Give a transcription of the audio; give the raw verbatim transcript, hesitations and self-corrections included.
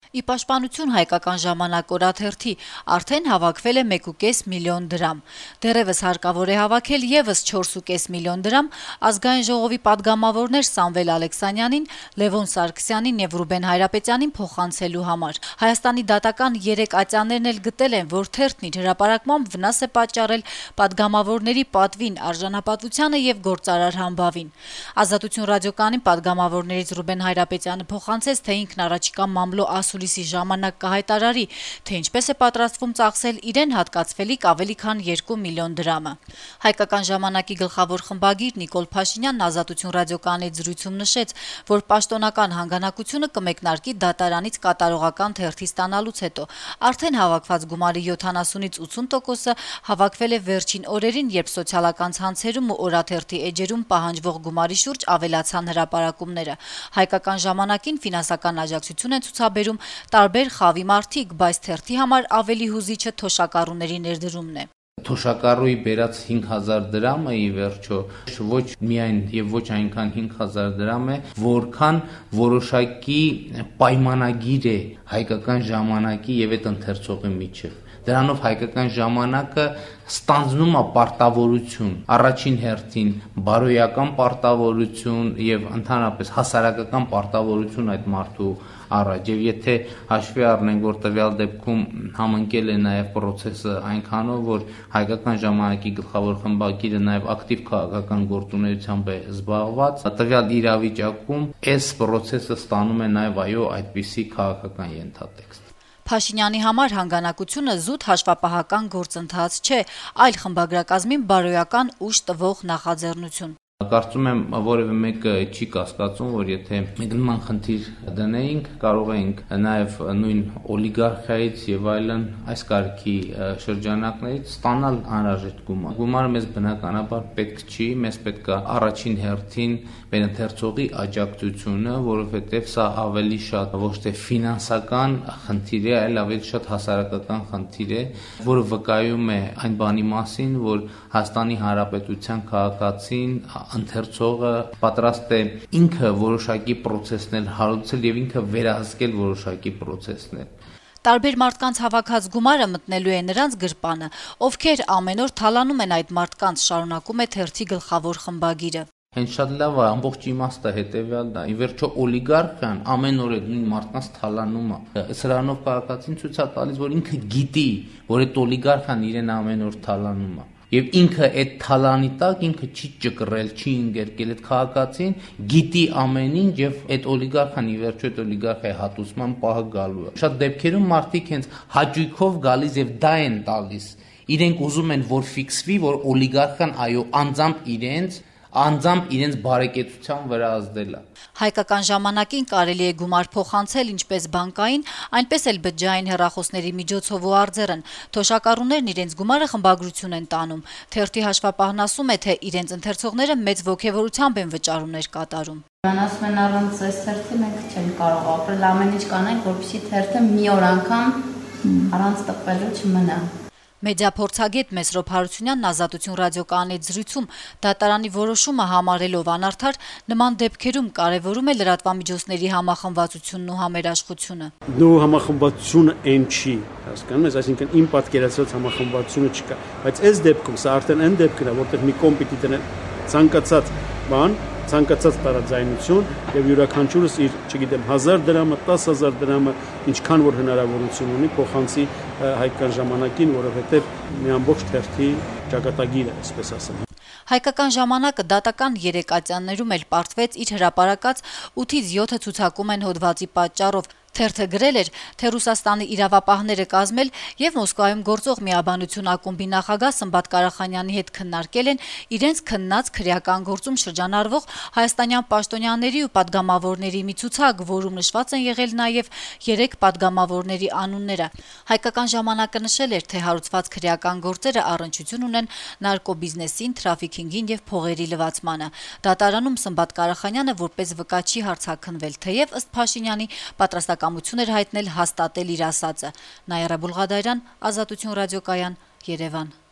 Ի պաշտպանություն հայկական ժամանակ օրաթերթի արդեն հավաքվել է մեկուկես միլիոն դրամ։ Դեռևս հարկավոր է հավաքել եւս չորսուկես միլիոն դրամ ազգային ժողովի падգամավորներ Սամվել Ալեքսանյանին, Լևոն Սարգսյանին եւ Ռուբեն Հայրապետյանին փոխանցելու համար։ Հայաստանի դատական երեք ատյաններն էլ գտել են, որ թերթն իր հրապարակմամբ վնաս է պատճառել падգամավորների պատվին, արժանապատվությանը եւ գործարար համբավին։ Ազատություն ռադիոկայանին падգամավորներից Ռուբեն Հայրապետյանը փոխանցեց, թե ինքն առաջիկա մամլո ասուլիսի ժամանակ կհայտարարի, թե ինչպես է պատրաստվում ծախսել իրեն հատկացվելիք ավելի քան երկու միլիոն դրամը։ Հայկական ժամանակի գլխավոր խմբագիր Նիկոլ Փաշինյանն Ազատություն ռադիոկայանի զրույցում նշեց, որ պաշտոնական հանգանակությունը կմեկնարկի դատարանից կատարողական թերթի ստանալուց հետո։ Արդեն հավաքված գումարի յոթանասունից ութսուն տոկոսը հավաքվել է վերջին օրերին, երբ սոցիալական ցանցերում ու օրաթերթի էջերում պահանջվող գումարի շուրջ ավելացան հրապարակումները։ Հայկական ժամանակին ֆինանսական աջակցություն են ցուցաբերում տարբեր խավի մարդիկ, բայց թերթի համար ավելի հուզիչը թոշակառուների ներդրումն է։ Թոշակառուի բերած հինգ հազար դրամը ի վերջո ոչ միայն եւ ոչ այնքան հինգ հազար դրամ է, որքան որոշակի պայմանագիր է հայկական ժամանակի եւ այդ ընթերցողի միջեւ։ Դրանով հայկական ժամանակը ստանձնում է պարտավորություն, առաջին հերթին բարոյական պարտավորություն եւ ընդհանրապես հասարակական պարտավորություն այդ մարդու առաջ։ Եվ եթե հաշվի առնենք, որ տվյալ դեպքում համընկել է նաեւ process-ը այնքանով, որ հայկական ժամանակի գլխավոր խմբագիրը նաեւ ակտիվ քաղաքական գործունեությամբ է զբաղված, տվյալ իրավիճակում այս process-ը ստանում է նաեւ այո այդպիսի քաղաքական ենթատեքստ։ Փաշինյանի համար հանգանակությունը զուտ հաշվապահական գործընթաց չէ, այլ խմբագրակազմին բարոյական ուժ տվող նախաձեռնություն։ Կարծում եմ, որևէ մեկը չի կասկածում, որ եթե մենք նման խնդիր դնեինք, կարող էինք նաև նույն օլիգարխիայից եւ այլն այս կարգի շրջանակներից ստանալ անհրաժեշտ գումար։ Գումարը մեզ բնականաբար պետք չի, մեզ պետք է առաջին հերթին մեր ընթերցողի աջակցությունը, որովհետեւ սա ավելի շատ ոչ թե ֆինանսական խնդիր է, այլ ավելի շատ հասարակական խնդիր է, որը վկայում է այն բանի մասին, որ Հայաստանի Հանրապետության քաղաքացին ընթերցողը պատրաստ է ինքը որոշակի process-ներ հարուցել եւ ինքը վերահսկել որոշակի process-ներ։ Տարբեր մարդկանց հավաքած գումարը մտնելու է նրանց գրպանը, ովքեր ամեն օր թալանում են այդ մարդկանց, շարունակում է թերթի գլխավոր խմբագիրը։ Հենց շատ լավ է, ամբողջ իմաստը հետեւյալն է։ Ի վերջո օլիգարխիան ամեն օր այդ նույն մարդկանց թալանում է։ Սրանով քաղաքացին ցույց է տալիս, որ ինքը գիտի, որ այդ օլիգարխան իրեն ամեն օր թալանում է։ Եվ ինքը այդ թալանի տակ ինքը չի ճկռել, չի ընկերկել, այդ քաղաքացին գիտի ամեն ինչ եւ այդ օլիգարխան ի վերջո այդ օլիգարխիայի հատուցման պահը գալու է։ Շատ դեպքերում մարդիկ հենց հաճույքով գալիս եւ դա են տալիս։ Իրենք ուզում են, որ ֆիքսվի, որ օլիգարխան այո անձամբ իրենց անձամբ իրենց բարեկեցության վրա ազդել է։ Հայկական ժամանակին կարելի է գումար փոխանցել ինչպես բանկային, այնպես էլ բջջային հեռախոսների միջոցով ու արձերն։ Թոշակառուներն իրենց գումարը խմբագրություն են տանում։ Թերթի հաշվապահն ասում է, թե իրենց ընթերցողները մեծ ոգևորությամբ են վճարումներ կատարում։ Ասում են առանց այս թերթի մենք չենք կարող ապրել, ամեն ինչ կանենք, որպեսզի թերթը մի օր անգամ առանց տպվելու չմնա։ Մեդիա փորձագետ Մեսրոպ Հարությունյանն Ազատություն ռադիոկայանի զրույցում դատարանի որոշումը համարելով անարդար, նման դեպքերում կարևորում է լրատվամիջոցների համախմբվածությունն ու համերաշխությունը։ Նո համախմբվածությունը այն չի, հասկանում ես, այսինքն իմ պատկերացրած համախմբվածությունը չկա, բայց այս դեպքում սա արդեն այն դեպքն է, որտեղ մի կոմպ պիտի դնել ցանկացած բան, ցանկացած տարաձայնություն եւ յուրաքանչյուրս իր, չգիտեմ, հազար դրամը, տասը հազար դրամը, ինչքան որ հնարավորություն ունի, փոխանցի հայկական ժամանակին, որովհետեւ մի ամբողջ թերթի ճակատագիր է, այսպես ասեմ։ Հայկական ժամանակը դատական երեք ատյաններում էլ պարտվեց իր հրապարակած ութից յոթը ցուցակում են հոդվածի պատճառով։ Թերթը գրել էր, թե Ռուսաստանի իրավապահները կազմել եւ Մոսկվայում գործող միաբանություն ակումբի նախագահ Սմբատ Կարախանյանի հետ քննարկել են իրենց քննած քրեական գործում շրջանառվող հայաստանյան պաշտոնյաների ու падգամավորների մի ցուցակ, որում նշված են եղել նաեւ երեք падգամավորների անունները։ Հայկական ժամանակը նշել էր, թե հարուցված քրեական գործերը առնչություն ունեն նարկոբիզնեսին, թրաֆիքինգին եւ փողերի լվացմանը։ Դատարանում Սմբատ Կարախանյանը որպես վկա չի հարցաքնվել, թեև ըստ Փաշինյանի պատրաստակամություն էր հայտնել հաստատել իր ասածը։ Նաիրա Բուլղադարյան, Ազատություն ռադիոկայան, Երևան։